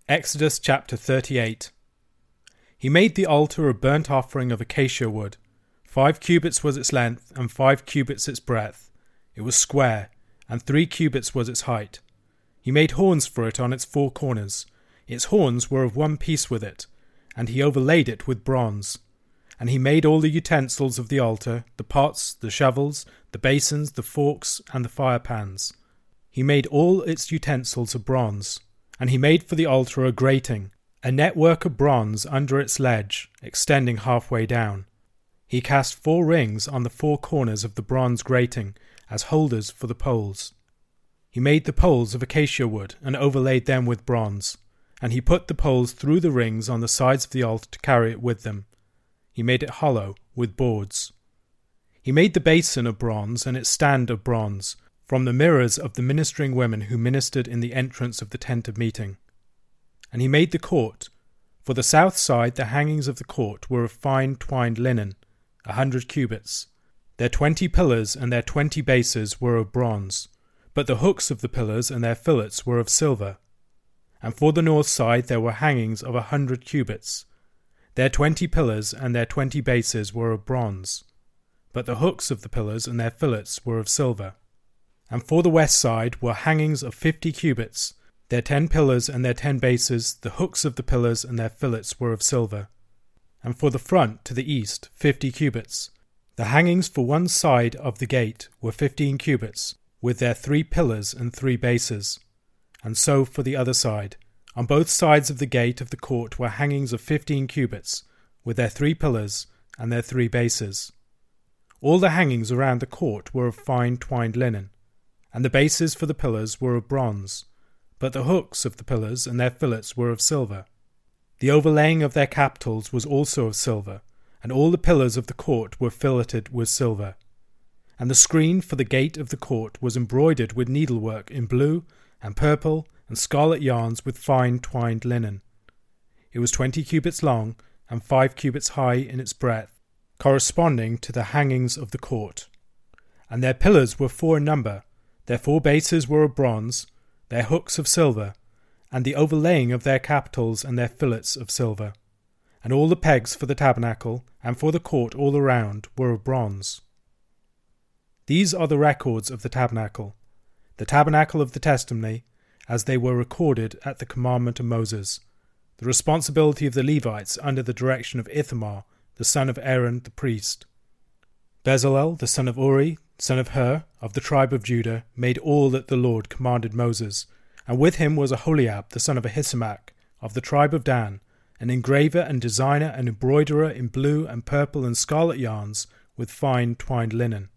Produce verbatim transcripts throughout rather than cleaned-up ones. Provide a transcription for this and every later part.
Exodus chapter thirty-eight. He made the altar a burnt offering of acacia wood. Five cubits was its length, and five cubits its breadth. It was square, and three cubits was its height. He made horns for it on its four corners. Its horns were of one piece with it, and he overlaid it with bronze. And he made all the utensils of the altar, the pots, the shovels, the basins, the forks, and the firepans. He made all its utensils of bronze. And he made for the altar a grating, a network of bronze under its ledge, extending halfway down. He cast four rings on the four corners of the bronze grating as holders for the poles. He made the poles of acacia wood and overlaid them with bronze, and he put the poles through the rings on the sides of the altar to carry it with them. He made it hollow with boards. He made the basin of bronze and its stand of bronze, from the mirrors of the ministering women who ministered in the entrance of the tent of meeting. And he made the court. For the south side the hangings of the court were of fine twined linen, a hundred cubits. Their twenty pillars and their twenty bases were of bronze, but the hooks of the pillars and their fillets were of silver. And for the north side there were hangings of a hundred cubits. Their twenty pillars and their twenty bases were of bronze, but the hooks of the pillars and their fillets were of silver. And for the west side were hangings of fifty cubits. Their ten pillars and their ten bases, the hooks of the pillars and their fillets were of silver. And for the front to the east fifty cubits. The hangings for one side of the gate were fifteen cubits, with their three pillars and three bases. And so for the other side. On both sides of the gate of the court were hangings of fifteen cubits, with their three pillars and their three bases. All the hangings around the court were of fine twined linen. And the bases for the pillars were of bronze, but the hooks of the pillars and their fillets were of silver. The overlaying of their capitals was also of silver, and all the pillars of the court were filleted with silver. And the screen for the gate of the court was embroidered with needlework in blue and purple and scarlet yarns with fine twined linen. It was twenty cubits long and five cubits high in its breadth, corresponding to the hangings of the court. And their pillars were four in number. Their four bases were of bronze, their hooks of silver, and the overlaying of their capitals and their fillets of silver. And all the pegs for the tabernacle, and for the court all around, were of bronze. These are the records of the tabernacle, the tabernacle of the testimony, as they were recorded at the commandment of Moses, the responsibility of the Levites under the direction of Ithamar, the son of Aaron the priest. Bezalel, the son of Uri, son of Hur, of the tribe of Judah, made all that the Lord commanded Moses, and with him was Aholiab, the son of Ahisamach, of the tribe of Dan, an engraver and designer and embroiderer in blue and purple and scarlet yarns with fine twined linen.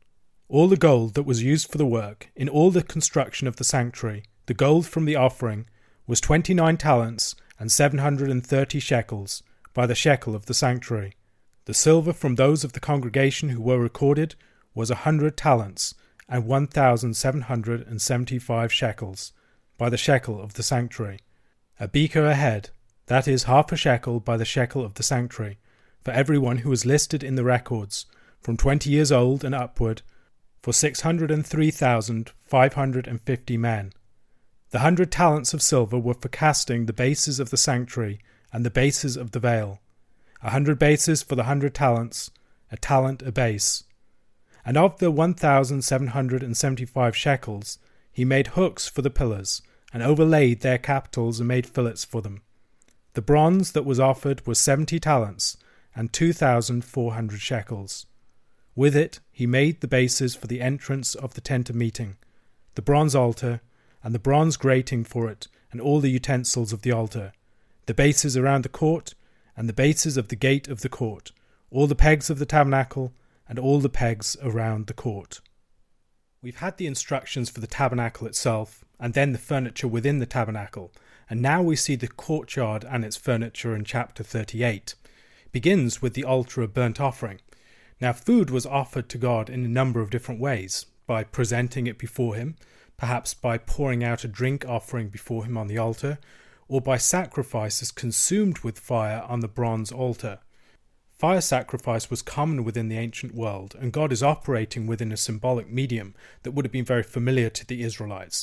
All the gold that was used for the work, in all the construction of the sanctuary, the gold from the offering, was twenty-nine talents and seven hundred and thirty shekels, by the shekel of the sanctuary. The silver from those of the congregation who were recorded was a hundred talents and one thousand seven hundred and seventy-five shekels, by the shekel of the sanctuary. A beker a head, that is half a shekel by the shekel of the sanctuary, for every one who was listed in the records, from twenty years old and upward, for six hundred and three thousand five hundred and fifty men. The hundred talents of silver were for casting the bases of the sanctuary and the bases of the veil. A hundred bases for the hundred talents, a talent a base. And of the one thousand seven hundred and seventy-five shekels, he made hooks for the pillars, and overlaid their capitals and made fillets for them. The bronze that was offered was seventy talents, and two thousand four hundred shekels. With it he made the bases for the entrance of the tent of meeting, the bronze altar, and the bronze grating for it, and all the utensils of the altar, the bases around the court, and the bases of the gate of the court, all the pegs of the tabernacle, and all the pegs around the court. We've had the instructions for the tabernacle itself, and then the furniture within the tabernacle, and now we see the courtyard and its furniture in chapter thirty-eight. It begins with the altar of burnt offering. Now food was offered to God in a number of different ways, by presenting it before him, perhaps by pouring out a drink offering before him on the altar, or by sacrifices consumed with fire on the bronze altar. Fire sacrifice was common within the ancient world, and God is operating within a symbolic medium that would have been very familiar to the Israelites.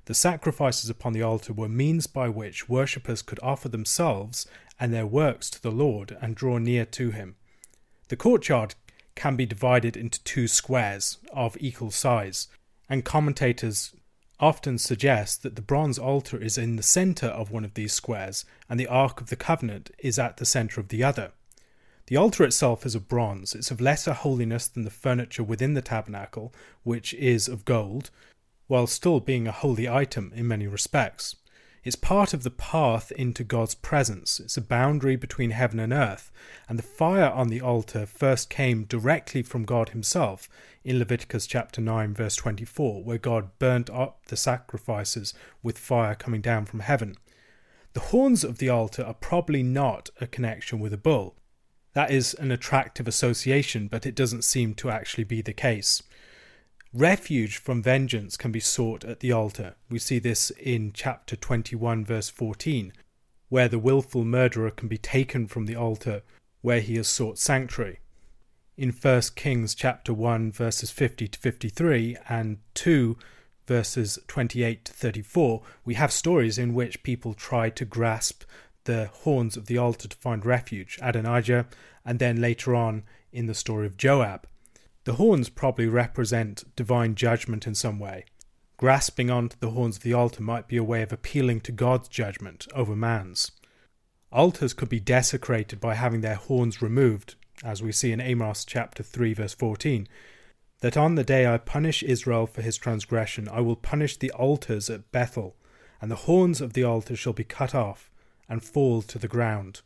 The sacrifices upon the altar were means by which worshippers could offer themselves and their works to the Lord and draw near to him. The courtyard can be divided into two squares of equal size, and commentators often suggest that the bronze altar is in the centre of one of these squares and the Ark of the Covenant is at the centre of the other. The altar itself is of bronze. It's of lesser holiness than the furniture within the tabernacle, which is of gold, while still being a holy item in many respects. It's part of the path into God's presence. It's a boundary between heaven and earth, and the fire on the altar first came directly from God himself in Leviticus chapter nine verse twenty-four, where God burnt up the sacrifices with fire coming down from heaven. The horns of the altar are probably not a connection with a bull. That is an attractive association, but it doesn't seem to actually be the case. Refuge from vengeance can be sought at the altar. We see this in chapter twenty-one verse fourteen, where the willful murderer can be taken from the altar where he has sought sanctuary. In First Kings chapter one verses fifty to fifty-three and two verses twenty-eight to thirty-four, we have stories in which people try to grasp the horns of the altar to find refuge, Adonijah, and then later on in the story of Joab. The horns probably represent divine judgment in some way. Grasping onto the horns of the altar might be a way of appealing to God's judgment over man's. Altars could be desecrated by having their horns removed, as we see in Amos chapter three verse fourteen, that on the day I punish Israel for his transgression, I will punish the altars at Bethel, and the horns of the altar shall be cut off and fall to the ground.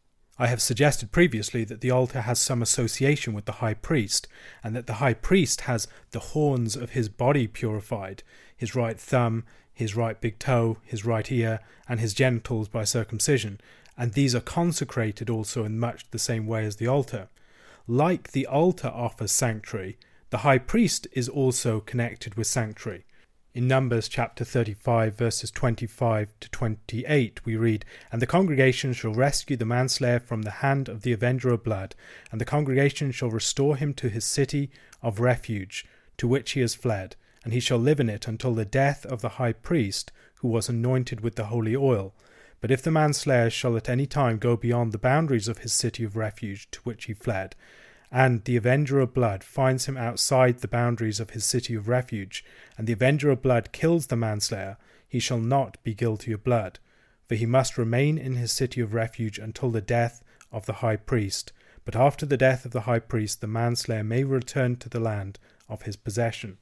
I have suggested previously that the altar has some association with the high priest, and that the high priest has the horns of his body purified, his right thumb, his right big toe, his right ear, and his genitals by circumcision, and these are consecrated also in much the same way as the altar. Like the altar offers sanctuary, the high priest is also connected with sanctuary. In Numbers chapter thirty-five verses twenty-five to twenty-eight we read, And the congregation shall rescue the manslayer from the hand of the avenger of blood, and the congregation shall restore him to his city of refuge, to which he has fled, and he shall live in it until the death of the high priest, who was anointed with the holy oil. But if the manslayer shall at any time go beyond the boundaries of his city of refuge to which he fled, and the avenger of blood finds him outside the boundaries of his city of refuge, and the avenger of blood kills the manslayer, he shall not be guilty of blood, for he must remain in his city of refuge until the death of the high priest. But after the death of the high priest, the manslayer may return to the land of his possession.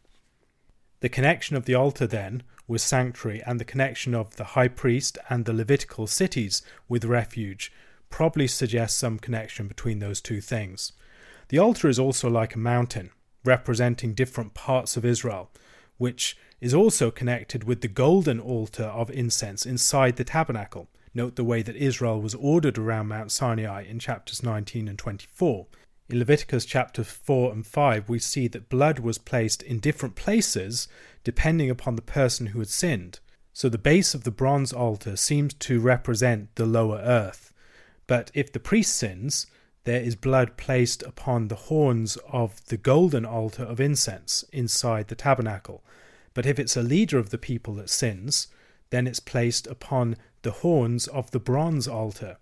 The connection of the altar, then, with sanctuary, and the connection of the high priest and the Levitical cities with refuge, probably suggests some connection between those two things. The altar is also like a mountain, representing different parts of Israel, which is also connected with the golden altar of incense inside the tabernacle. Note the way that Israel was ordered around Mount Sinai in chapters nineteen and twenty-four. In Leviticus chapters four and five, we see that blood was placed in different places depending upon the person who had sinned. So the base of the bronze altar seems to represent the lower earth. But if the priest sins, there is blood placed upon the horns of the golden altar of incense inside the tabernacle. But if it's a leader of the people that sins, then it's placed upon the horns of the bronze altar.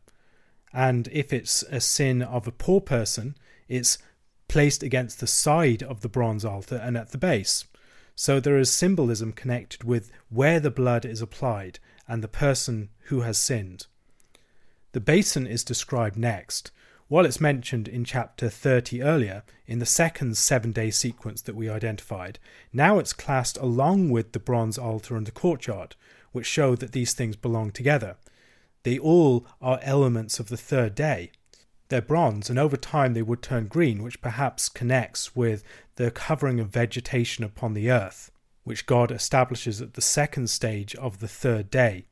And if it's a sin of a poor person, it's placed against the side of the bronze altar and at the base. So there is symbolism connected with where the blood is applied and the person who has sinned. The basin is described next. While it's mentioned in chapter thirty earlier, in the second seven-day sequence that we identified, now it's classed along with the bronze altar and the courtyard, which show that these things belong together. They all are elements of the third day. They're bronze, and over time they would turn green, which perhaps connects with the covering of vegetation upon the earth, which God establishes at the second stage of the third day.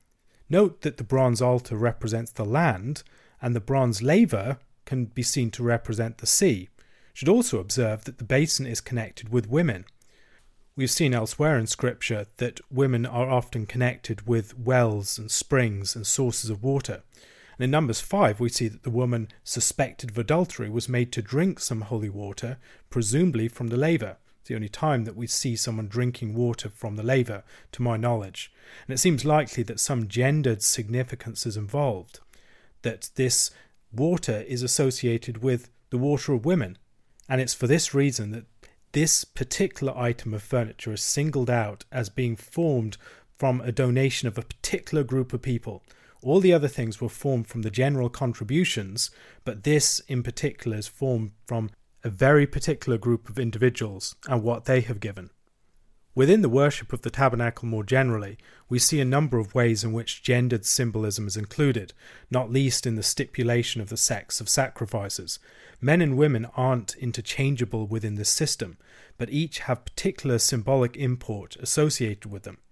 Note that the bronze altar represents the land, and the bronze laver can be seen to represent the sea. Should also observe that the basin is connected with women. We've seen elsewhere in Scripture that women are often connected with wells and springs and sources of water. And in Numbers five, we see that the woman suspected of adultery was made to drink some holy water, presumably from the laver. It's the only time that we see someone drinking water from the laver, to my knowledge. And it seems likely that some gendered significance is involved, that this water is associated with the water of women. And it's for this reason that this particular item of furniture is singled out as being formed from a donation of a particular group of people. All the other things were formed from the general contributions, but this in particular is formed from a very particular group of individuals and what they have given. Within the worship of the tabernacle more generally, we see a number of ways in which gendered symbolism is included, not least in the stipulation of the sex of sacrifices. Men and women aren't interchangeable within this system, but each have particular symbolic import associated with them.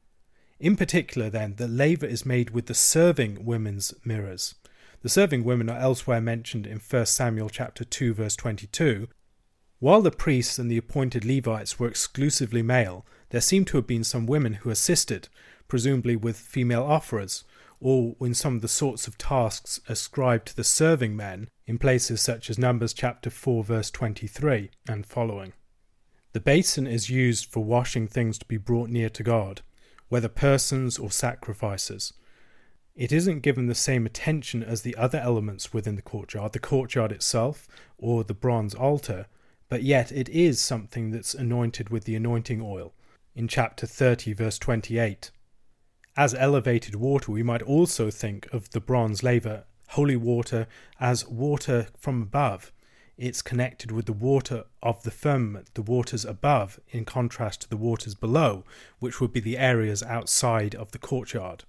In particular, then, the laver is made with the serving women's mirrors. The serving women are elsewhere mentioned in First Samuel chapter two, verse twenty-two. While the priests and the appointed Levites were exclusively male, there seem to have been some women who assisted, presumably with female offerers, or in some of the sorts of tasks ascribed to the serving men in places such as Numbers chapter four, verse twenty-three and following. The basin is used for washing things to be brought near to God, whether persons or sacrifices. It isn't given the same attention as the other elements within the courtyard, the courtyard itself, or the bronze altar, but yet it is something that's anointed with the anointing oil, in chapter thirty, verse twenty-eight. As elevated water, we might also think of the bronze laver, holy water, as water from above. It's connected with the water of the firmament, the waters above, in contrast to the waters below, which would be the areas outside of the courtyard.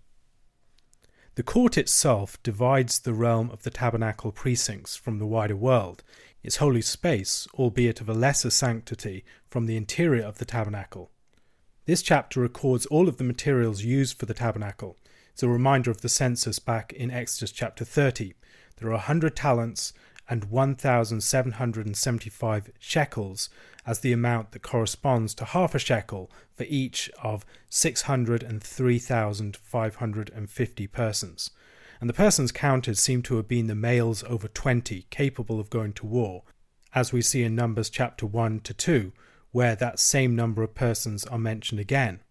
The court itself divides the realm of the tabernacle precincts from the wider world, its holy space, albeit of a lesser sanctity, from the interior of the tabernacle. This chapter records all of the materials used for the tabernacle. It's a reminder of the census back in Exodus chapter thirty. There are one hundred talents and one thousand seven hundred seventy-five shekels as the amount that corresponds to half a shekel for each of six hundred three thousand five hundred fifty persons. And the persons counted seem to have been the males over twenty, capable of going to war, as we see in Numbers chapter one to two, where that same number of persons are mentioned again.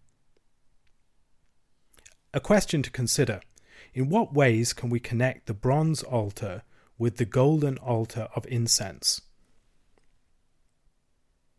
A question to consider: in what ways can we connect the bronze altar with the golden altar of incense?